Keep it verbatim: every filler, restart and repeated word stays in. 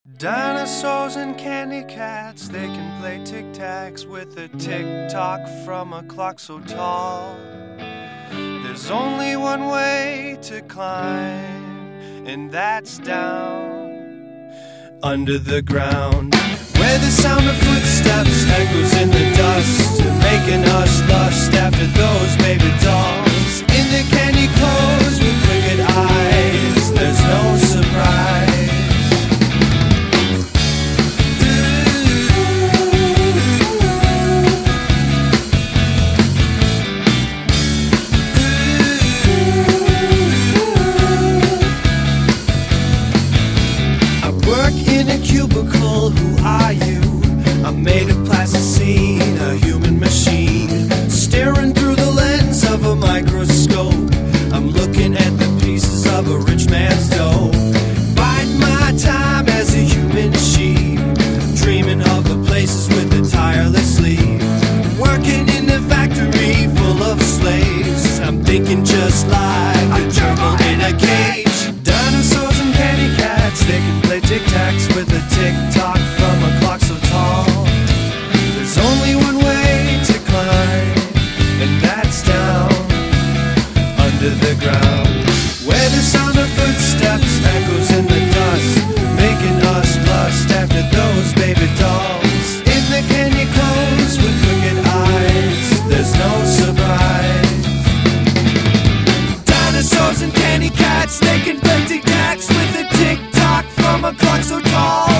Dinosaurs and candy cats, they can play tic-tacs with a tick-tock from a clock so tall. There's only one way to climb, and that's down under the ground, where the sound of footsteps echoes in the dust, making us lust after those baby dolls in the candy clothes with wicked eyes. There's no surprise. Cubicle, who are you? I'm made of plasticine, a human machine, staring through the lens of a microscope. I'm looking at the pieces of a rich man's dough, biding my time as a human sheep, dreaming of the places with the tireless sleep, working in the factory full of slaves. I'm thinking just like a gerbil in a cage. Dinosaurs and candy cats, they can play tic-tacs with a tick-tock from a clock so tall. There's only one way to climb, and that's down under the ground, where the sound of footsteps echoes in the dust, making us lust after those baby dolls in the candy clothes with wicked eyes. There's no surprise. Dinosaurs and candy cats, they can play tic-tacs with a tick-tock from a clock so tall.